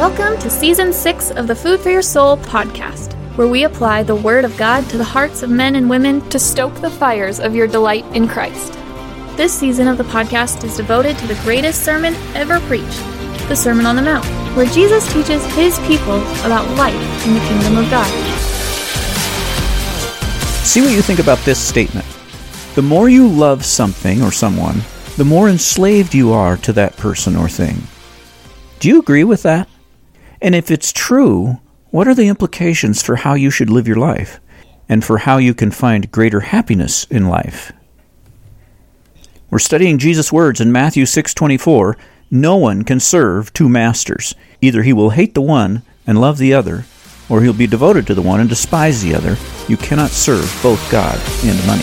Welcome to Season 6 of the Food for Your Soul podcast, where we apply the Word of God to the hearts of men and women to stoke the fires of your delight in Christ. This season of the podcast is devoted to the greatest sermon ever preached, the Sermon on the Mount, where Jesus teaches His people about life in the kingdom of God. See what you think about this statement. The more you love something or someone, the more enslaved you are to that person or thing. Do you agree with that? And if it's true, what are the implications for how you should live your life and for how you can find greater happiness in life? We're studying Jesus' words in Matthew 6:24. No one can serve two masters. Either he will hate the one and love the other, or he'll be devoted to the one and despise the other. You cannot serve both God and money.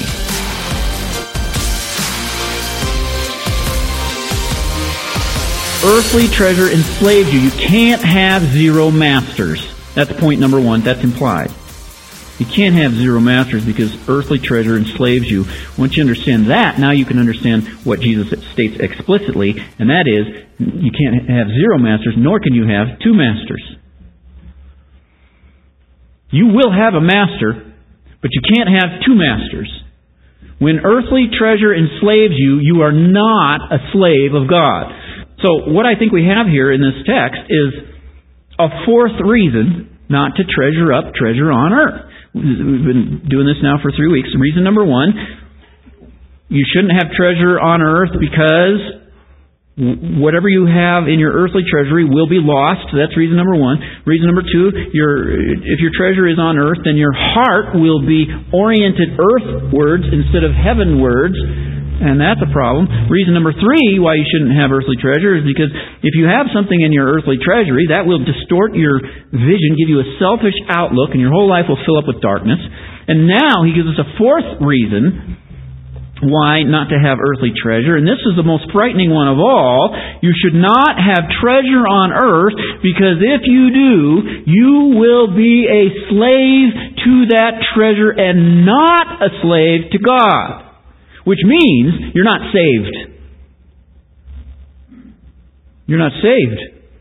Earthly treasure enslaved you. You can't have zero masters. That's point number one. That's implied. You can't have zero masters because earthly treasure enslaves you. Once you understand that, now you can understand what Jesus states explicitly, and that is, you can't have zero masters, nor can you have two masters. You will have a master, but you can't have two masters. When earthly treasure enslaves you, you are not a slave of God. So what I think we have here in this text is a fourth reason not to treasure up treasure on earth. We've been doing this now for 3 weeks. Reason number one, you shouldn't have treasure on earth because whatever you have in your earthly treasury will be lost. That's reason number one. Reason number two, if your treasure is on earth, then your heart will be oriented earthwards instead of heavenwards. And that's a problem. Reason number three why you shouldn't have earthly treasure is because if you have something in your earthly treasury, that will distort your vision, give you a selfish outlook, and your whole life will fill up with darkness. And now he gives us a fourth reason why not to have earthly treasure. And this is the most frightening one of all. You should not have treasure on earth because if you do, you will be a slave to that treasure and not a slave to God. Which means you're not saved. You're not saved.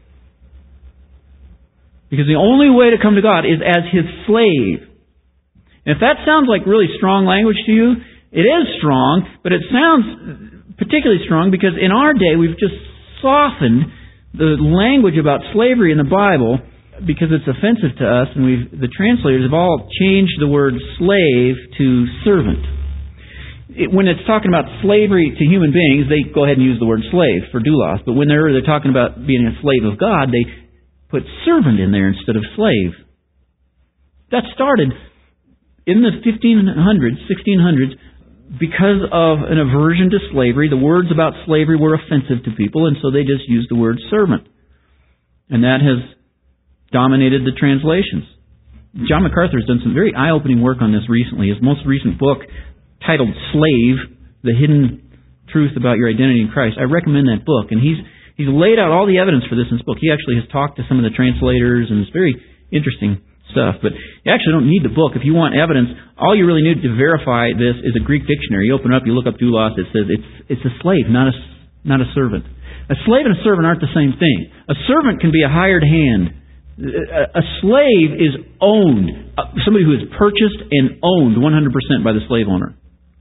Because the only way to come to God is as His slave. And if that sounds like really strong language to you, it is strong, but it sounds particularly strong because in our day we've just softened the language about slavery in the Bible because it's offensive to us, and the translators have all changed the word slave to servant. When it's talking about slavery to human beings, they go ahead and use the word slave for doulos. But when they're talking about being a slave of God, they put servant in there instead of slave. That started in the 1500s, 1600s, because of an aversion to slavery. The words about slavery were offensive to people, and so they just used the word servant. And that has dominated the translations. John MacArthur has done some very eye-opening work on this recently. His most recent book, titled Slave, The Hidden Truth About Your Identity in Christ. I recommend that book. And he's laid out all the evidence for this in his book. He actually has talked to some of the translators, and it's very interesting stuff. But you actually don't need the book. If you want evidence, all you really need to verify this is a Greek dictionary. You open it up, you look up doulos, it says it's a slave, not a servant. A slave and a servant aren't the same thing. A servant can be a hired hand. A slave is owned. Somebody who is purchased and owned 100% by the slave owner.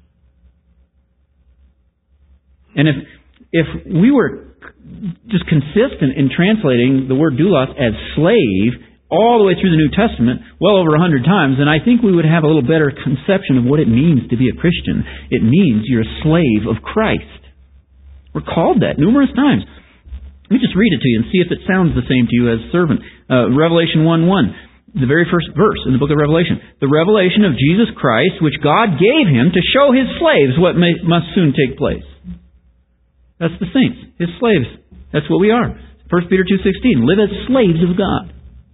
And if we were just consistent in translating the word doulos as slave all the way through the New Testament, well over 100 times, then I think we would have a little better conception of what it means to be a Christian. It means you're a slave of Christ. We're called that numerous times. Let me just read it to you and see if it sounds the same to you as servant. Revelation 1:1. The very first verse in the book of Revelation. The revelation of Jesus Christ, which God gave Him to show His slaves what must soon take place. That's the saints, His slaves. That's what we are. 1 Peter 2:16. Live as slaves of God.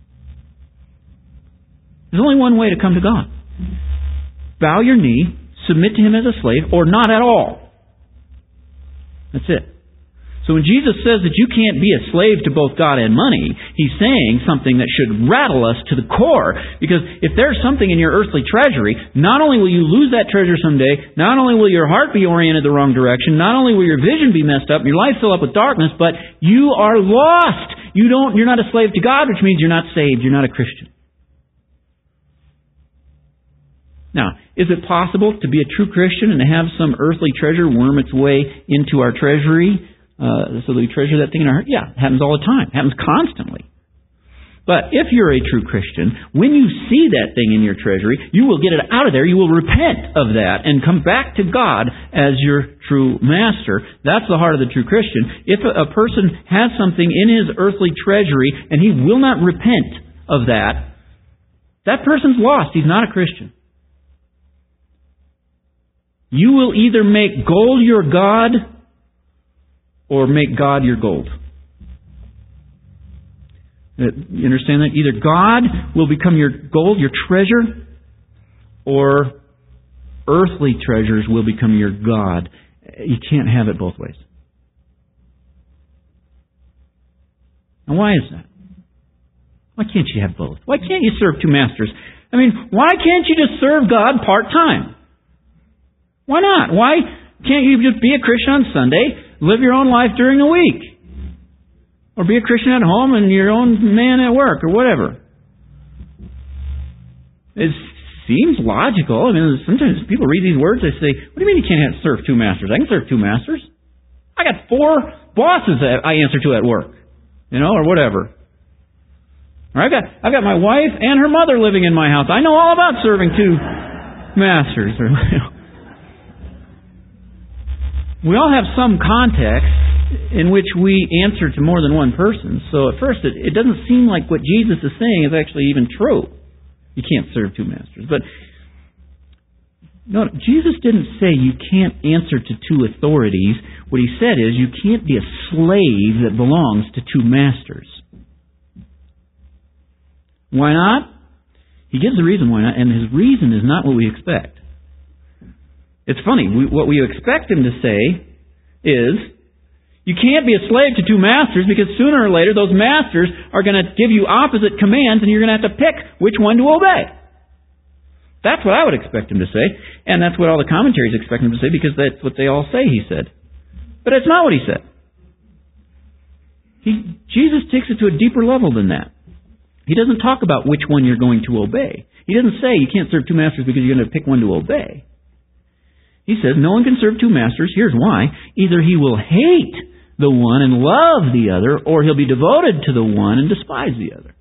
There's only one way to come to God. Bow your knee, submit to Him as a slave, or not at all. That's it. So when Jesus says that you can't be a slave to both God and money, He's saying something that should rattle us to the core. Because if there's something in your earthly treasury, not only will you lose that treasure someday, not only will your heart be oriented the wrong direction, not only will your vision be messed up, your life fill up with darkness, but you are lost. You're not a slave to God, which means you're not saved. You're not a Christian. Now, is it possible to be a true Christian and to have some earthly treasure worm its way into our treasury so that we treasure that thing in our heart? Yeah, it happens all the time. It happens constantly. But if you're a true Christian, when you see that thing in your treasury, you will get it out of there. You will repent of that and come back to God as your true master. That's the heart of the true Christian. If a person has something in his earthly treasury and he will not repent of that, that person's lost. He's not a Christian. You will either make gold your God or make God your gold. You understand that? Either God will become your gold, your treasure, or earthly treasures will become your God. You can't have it both ways. And why is that? Why can't you have both? Why can't you serve two masters? I mean, why can't you just serve God part-time? Why not? Why can't you just be a Christian on Sunday, live your own life during the week? Or be a Christian at home and your own man at work, or whatever. It seems logical. I mean, sometimes people read these words, they say, what do you mean you can't serve two masters? I can serve two masters. I got 4 bosses that I answer to at work. Or whatever. Or I've got my wife and her mother living in my house. I know all about serving two masters. We all have some context in which we answer to more than one person. So at first it doesn't seem like what Jesus is saying is actually even true. You can't serve two masters. But no, Jesus didn't say you can't answer to two authorities. What he said is you can't be a slave that belongs to two masters. Why not? He gives the reason why not, and his reason is not what we expect. It's funny, what we expect him to say is, you can't be a slave to two masters because sooner or later those masters are going to give you opposite commands and you're going to have to pick which one to obey. That's what I would expect him to say, and that's what all the commentaries expect him to say because that's what they all say he said. But it's not what he said. Jesus takes it to a deeper level than that. He doesn't talk about which one you're going to obey. He doesn't say you can't serve two masters because you're going to pick one to obey. He says no one can serve two masters. Here's why. Either he will hate the one and love the other, or he'll be devoted to the one and despise the other.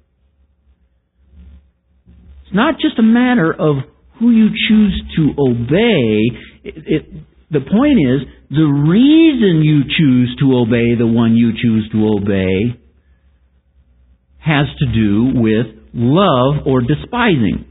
It's not just a matter of who you choose to obey. The point is, the reason you choose to obey the one you choose to obey has to do with love or despising.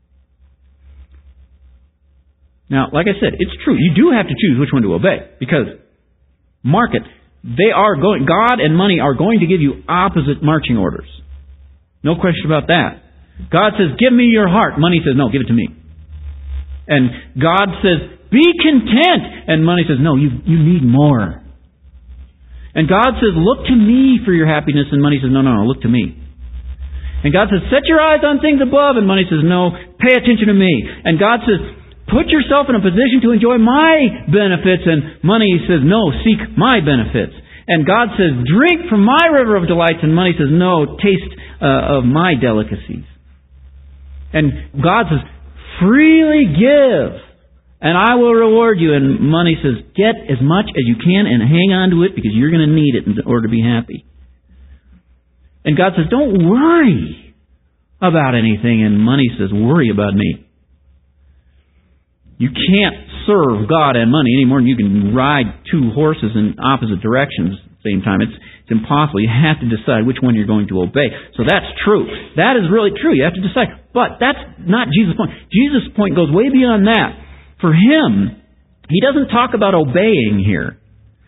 Now, like I said, it's true. You do have to choose which one to obey. Because, mark it, God and money are going to give you opposite marching orders. No question about that. God says, give me your heart. Money says, no, give it to me. And God says, be content. And money says, no, you need more. And God says, look to me for your happiness. And money says, no, look to me. And God says, set your eyes on things above. And money says, no, pay attention to me. And God says, put yourself in a position to enjoy my benefits. And money says, no, seek my benefits. And God says, drink from my river of delights. And money says, no, taste of my delicacies. And God says, freely give, and I will reward you. And money says, get as much as you can and hang on to it because you're going to need it in order to be happy. And God says, don't worry about anything. And money says, worry about me. You can't serve God and money any more than you can ride two horses in opposite directions at the same time. It's impossible. You have to decide which one you're going to obey. So that's true. That is really true. You have to decide. But that's not Jesus' point. Jesus' point goes way beyond that. For him, he doesn't talk about obeying here.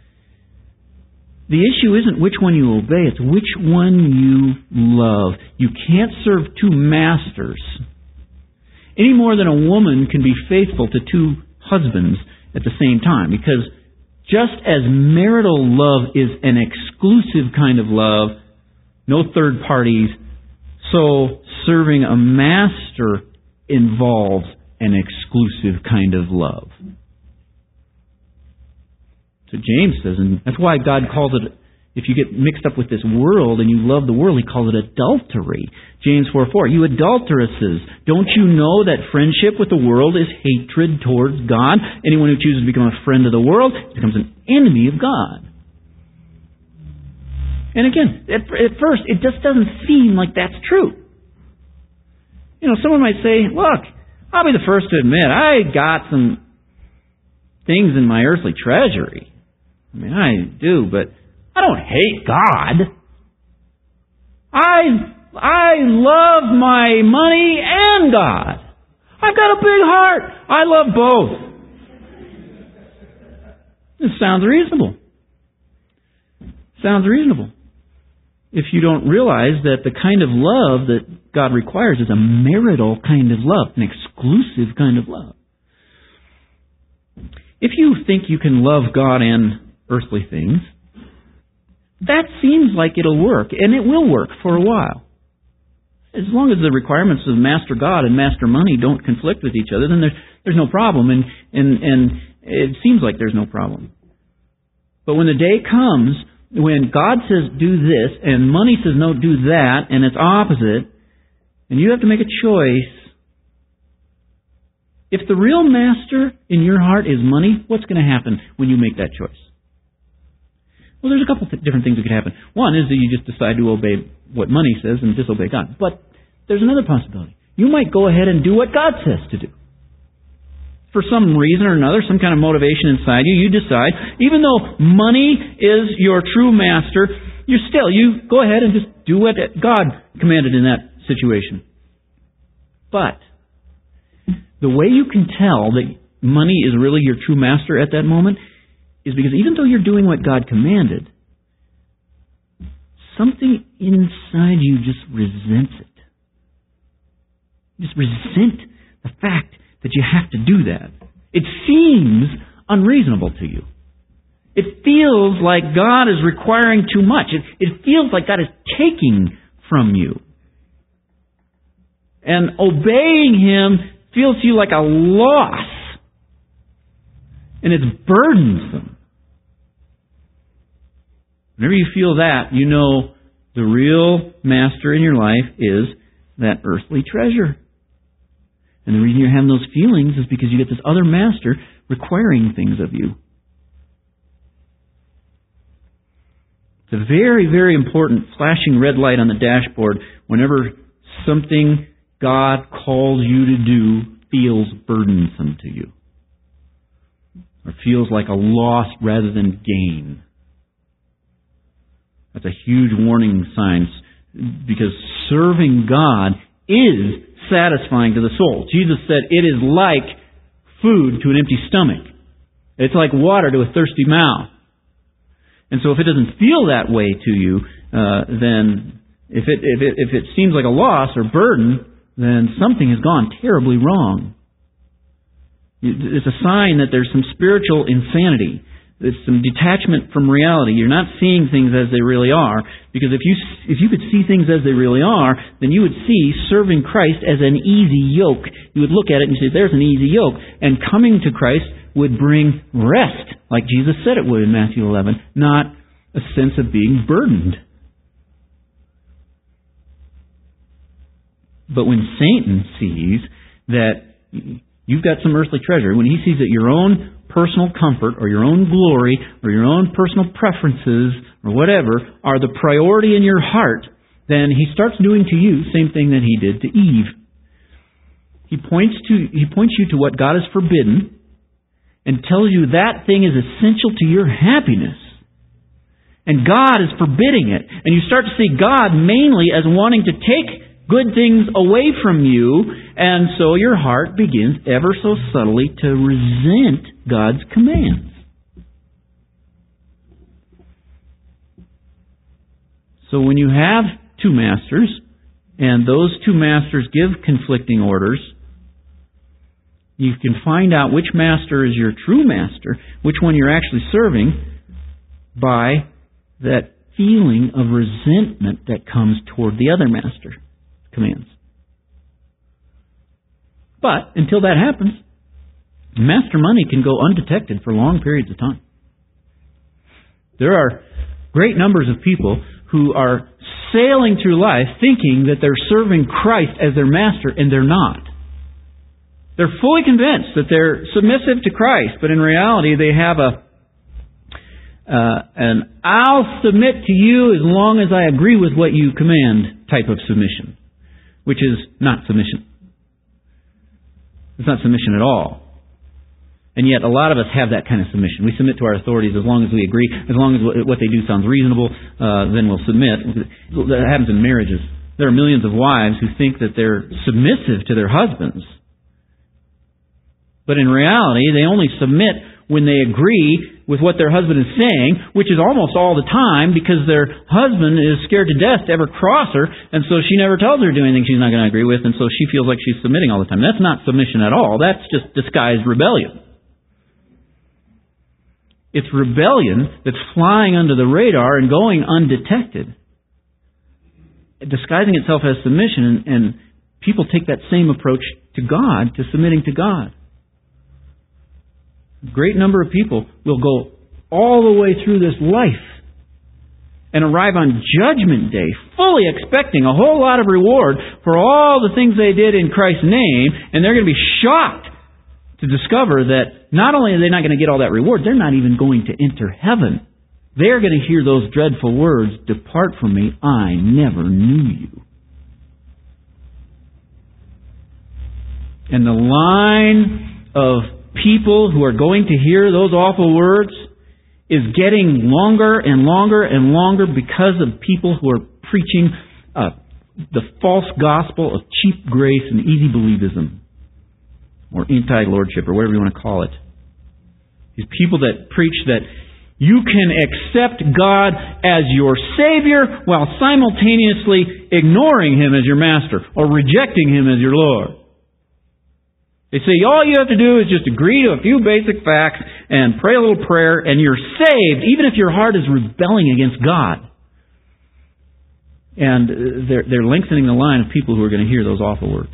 The issue isn't which one you obey, it's which one you love. You can't serve two masters any more than a woman can be faithful to two husbands at the same time. Because just as marital love is an exclusive kind of love, no third parties, so serving a master involves an exclusive kind of love. So James says, and that's why God calls it If you get mixed up with this world and you love the world, he calls it adultery. James 4:4, you adulteresses, don't you know that friendship with the world is hatred towards God? Anyone who chooses to become a friend of the world becomes an enemy of God. And again, at first, it just doesn't seem like that's true. Someone might say, look, I'll be the first to admit, I got some things in my earthly treasury. I do, but I don't hate God. I love my money and God. I've got a big heart. I love both. This sounds reasonable. Sounds reasonable. If you don't realize that the kind of love that God requires is a marital kind of love, an exclusive kind of love. If you think you can love God and earthly things, that seems like it'll work, and it will work for a while. As long as the requirements of Master God and Master Money don't conflict with each other, then there's no problem, and it seems like there's no problem. But when the day comes when God says do this, and money says no, do that, and it's opposite, and you have to make a choice, if the real master in your heart is money, what's going to happen when you make that choice? Well, there's a couple different things that could happen. One is that you just decide to obey what money says and disobey God. But there's another possibility. You might go ahead and do what God says to do. For some reason or another, some kind of motivation inside you, you decide, even though money is your true master, you go ahead and just do what God commanded in that situation. But the way you can tell that money is really your true master at that moment is because even though you're doing what God commanded, something inside you just resents it. You just resent the fact that you have to do that. It seems unreasonable to you. It feels like God is requiring too much. It feels like God is taking from you. And obeying Him feels to you like a loss. And it's burdensome. Whenever you feel that, you know the real master in your life is that earthly treasure. And the reason you're having those feelings is because you get this other master requiring things of you. It's a very, very important flashing red light on the dashboard whenever something God calls you to do feels burdensome to you. Or feels like a loss rather than gain. That's a huge warning sign, because serving God is satisfying to the soul. Jesus said it is like food to an empty stomach. It's like water to a thirsty mouth. And so if it doesn't feel that way to you, then if it seems like a loss or burden, then something has gone terribly wrong. It's a sign that there's some spiritual insanity. There's some detachment from reality. You're not seeing things as they really are. Because if you could see things as they really are, then you would see serving Christ as an easy yoke. You would look at it and say, there's an easy yoke. And coming to Christ would bring rest, like Jesus said it would in Matthew 11, not a sense of being burdened. But when Satan sees that you've got some earthly treasure, when he sees that your own personal comfort or your own glory or your own personal preferences or whatever are the priority in your heart, then he starts doing to you the same thing that he did to Eve. He points you to what God has forbidden and tells you that thing is essential to your happiness. And God is forbidding it. And you start to see God mainly as wanting to take good things away from you, and so your heart begins ever so subtly to resent God's commands. So when you have two masters, and those two masters give conflicting orders, you can find out which master is your true master, which one you're actually serving, by that feeling of resentment that comes toward the other master commands. But until that happens, master money can go undetected for long periods of time. There are great numbers of people who are sailing through life thinking that they're serving Christ as their master, and they're not. They're fully convinced that they're submissive to Christ, but in reality they have an I'll submit to you as long as I agree with what you command type of submission, which is not submission. It's not submission at all. And yet a lot of us have that kind of submission. We submit to our authorities as long as we agree, as long as what they do sounds reasonable, then we'll submit. That happens in marriages. There are millions of wives who think that they're submissive to their husbands. But in reality, they only submit when they agree with what their husband is saying, which is almost all the time because their husband is scared to death to ever cross her, and so she never tells her to do anything she's not going to agree with, and so she feels like she's submitting all the time. That's not submission at all. That's just disguised rebellion. It's rebellion that's flying under the radar and going undetected, disguising itself as submission, and people take that same approach to God, to submitting to God. A great number of people will go all the way through this life and arrive on Judgment Day fully expecting a whole lot of reward for all the things they did in Christ's name, and they're going to be shocked to discover that not only are they not going to get all that reward, they're not even going to enter heaven. They're going to hear those dreadful words, "Depart from me, I never knew you." And the line of people who are going to hear those awful words is getting longer and longer and longer because of people who are preaching the false gospel of cheap grace and easy believism, or anti-lordship, or whatever you want to call it. These people that preach that you can accept God as your Savior while simultaneously ignoring Him as your Master or rejecting Him as your Lord. They say all you have to do is just agree to a few basic facts and pray a little prayer and you're saved, even if your heart is rebelling against God. And they're lengthening the line of people who are going to hear those awful words.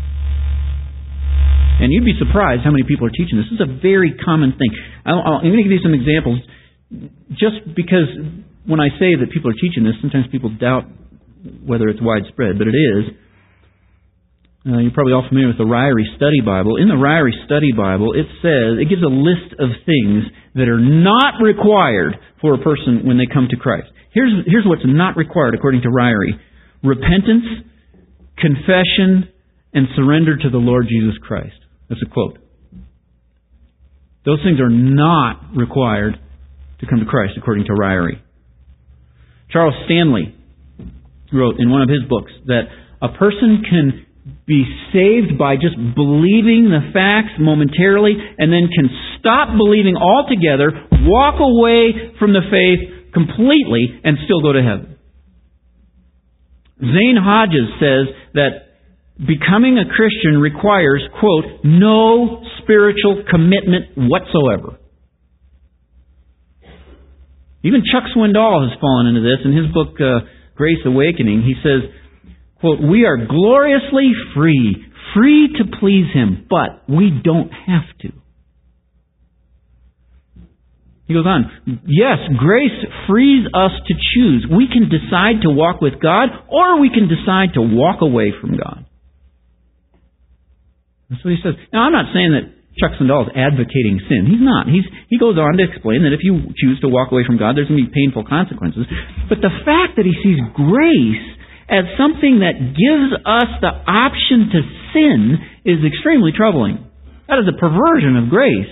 And you'd be surprised how many people are teaching this. This is a very common thing. I'm going to give you some examples just because when I say that people are teaching this, sometimes people doubt whether it's widespread, but it is. You're probably all familiar with the Ryrie Study Bible. In the Ryrie Study Bible, it gives a list of things that are not required for a person when they come to Christ. Here's what's not required according to Ryrie: repentance, confession, and surrender to the Lord Jesus Christ. That's a quote. Those things are not required to come to Christ according to Ryrie. Charles Stanley wrote in one of his books that a person can be saved by just believing the facts momentarily and then can stop believing altogether, walk away from the faith completely, and still go to heaven. Zane Hodges says that becoming a Christian requires, quote, no spiritual commitment whatsoever. Even Chuck Swindoll has fallen into this. In his book, Grace Awakening, he says, quote, we are gloriously free to please Him, but we don't have to. He goes on, yes, grace frees us to choose. We can decide to walk with God, or we can decide to walk away from God. That's what he says. Now, I'm not saying that Chuck Swindoll is advocating sin. He's not. He goes on to explain that if you choose to walk away from God, there's going to be painful consequences. But the fact that he sees grace as something that gives us the option to sin is extremely troubling. That is a perversion of grace.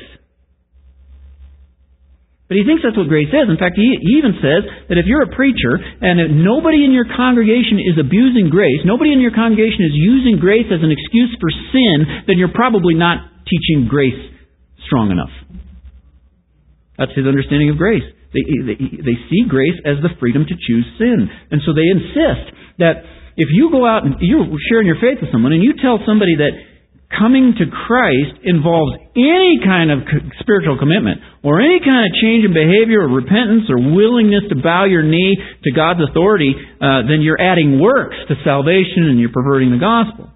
But he thinks that's what grace is. In fact, he even says that if you're a preacher and if nobody in your congregation is abusing grace, nobody in your congregation is using grace as an excuse for sin, then you're probably not teaching grace strong enough. That's his understanding of grace. They see grace as the freedom to choose sin. And so they insist that if you go out and you're sharing your faith with someone and you tell somebody that coming to Christ involves any kind of spiritual commitment or any kind of change in behavior or repentance or willingness to bow your knee to God's authority, then you're adding works to salvation and you're perverting the gospel.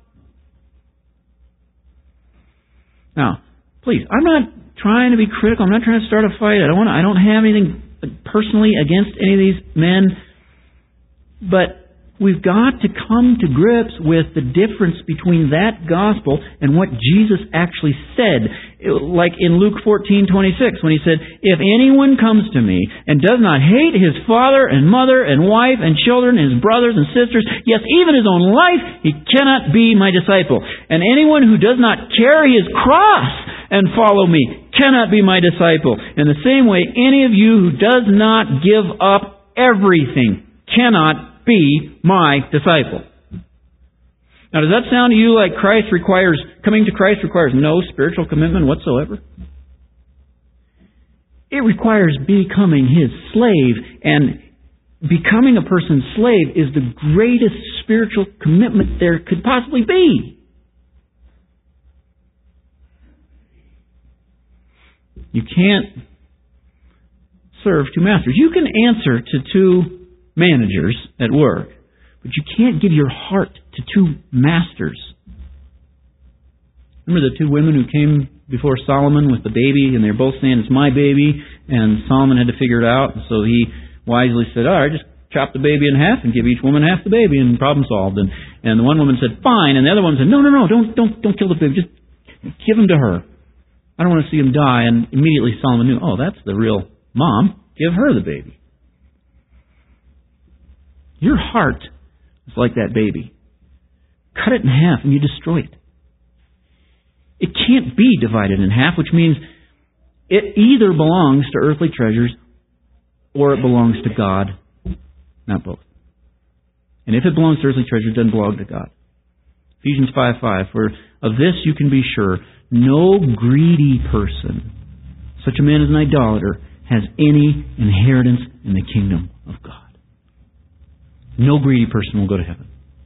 Now, please, I'm not trying to be critical. I'm not trying to start a fight. I don't have anything personally against any of these men, but we've got to come to grips with the difference between that gospel and what Jesus actually said. Like in Luke 14:26, when He said, "If anyone comes to me and does not hate his father and mother and wife and children, his brothers and sisters, yes, even his own life, he cannot be my disciple. And anyone who does not carry his cross and follow me cannot be my disciple. In the same way, any of you who does not give up everything cannot be my disciple." Now, does that sound to you like coming to Christ requires no spiritual commitment whatsoever? It requires becoming His slave, and becoming a person's slave is the greatest spiritual commitment there could possibly be. You can't serve two masters. You can answer to two managers at work, but you can't give your heart to two masters. Remember the two women who came before Solomon with the baby, and they were both saying, "It's my baby," and Solomon had to figure it out, and so he wisely said, "All right, just chop the baby in half and give each woman half the baby, and problem solved." And the one woman said, "Fine," and the other one said, "No, don't kill the baby, just give him to her. I don't want to see him die." And immediately Solomon knew, oh, that's the real mom. Give her the baby. Your heart is like that baby. Cut it in half and you destroy it. It can't be divided in half, which means it either belongs to earthly treasures or it belongs to God, not both. And if it belongs to earthly treasures, it doesn't belong to God. Ephesians 5:5, "For of this you can be sure, no greedy person, such a man as an idolater, has any inheritance in the kingdom of God." No greedy person will go to heaven.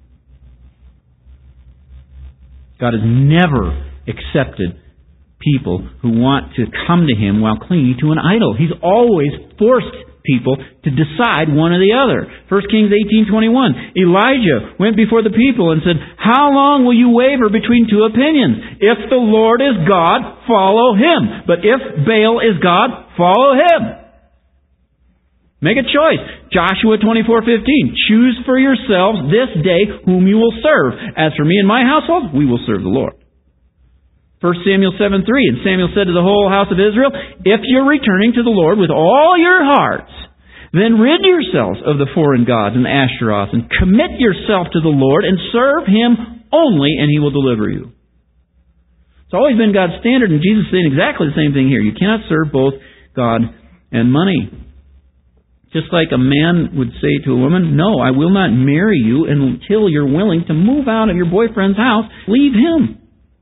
God has never accepted people who want to come to Him while clinging to an idol. He's always forced people to decide one or the other. 1 Kings 18:21. Elijah went before the people and said, "How long will you waver between two opinions? If the Lord is God, follow Him. But if Baal is God, follow him." Make a choice. Joshua 24:15. "Choose for yourselves this day whom you will serve. As for me and my household, we will serve the Lord." 1 Samuel 7:3. "And Samuel said to the whole house of Israel, if you're returning to the Lord with all your hearts, then rid yourselves of the foreign gods and Ashtaroth, and commit yourself to the Lord and serve Him only, and He will deliver you." It's always been God's standard, and Jesus is saying exactly the same thing here. You cannot serve both God and money. Just like a man would say to a woman, "No, I will not marry you until you're willing to move out of your boyfriend's house. Leave him."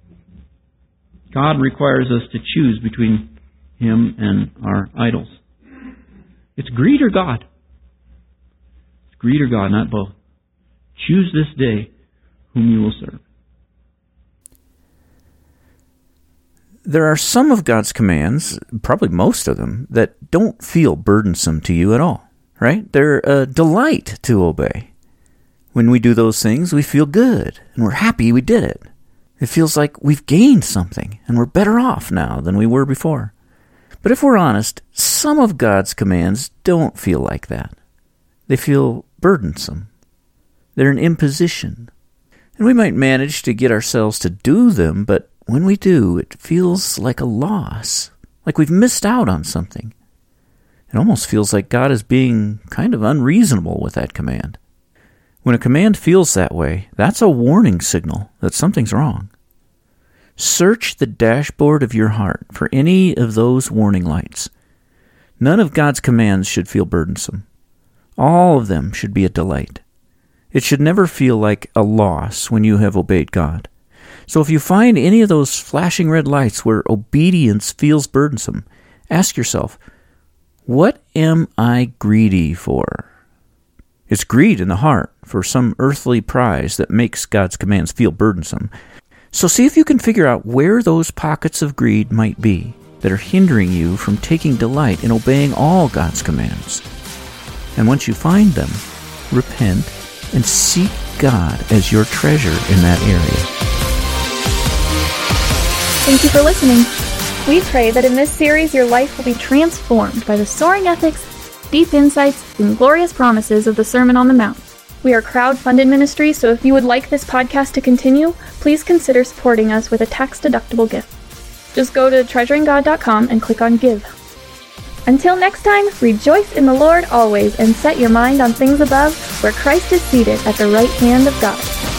God requires us to choose between Him and our idols. It's greed or God. It's greed or God, not both. Choose this day whom you will serve. There are some of God's commands, probably most of them, that don't feel burdensome to you at all, right? They're a delight to obey. When we do those things, we feel good, and we're happy we did it. It feels like we've gained something, and we're better off now than we were before. But if we're honest, some of God's commands don't feel like that. They feel burdensome. They're an imposition. And we might manage to get ourselves to do them, but when we do, it feels like a loss, like we've missed out on something. It almost feels like God is being kind of unreasonable with that command. When a command feels that way, that's a warning signal that something's wrong. Search the dashboard of your heart for any of those warning lights. None of God's commands should feel burdensome. All of them should be a delight. It should never feel like a loss when you have obeyed God. So if you find any of those flashing red lights where obedience feels burdensome, ask yourself, what am I greedy for? It's greed in the heart for some earthly prize that makes God's commands feel burdensome. So see if you can figure out where those pockets of greed might be that are hindering you from taking delight in obeying all God's commands. And once you find them, repent and seek God as your treasure in that area. Thank you for listening. We pray that in this series your life will be transformed by the Soaring Ethics deep insights and glorious promises of the Sermon on the Mount. We are a crowd-funded ministry, so if you would like this podcast to continue, please consider supporting us with a tax-deductible gift. Just go to treasuringgod.com and click on Give. Until next time, rejoice in the Lord always and set your mind on things above, where Christ is seated at the right hand of God.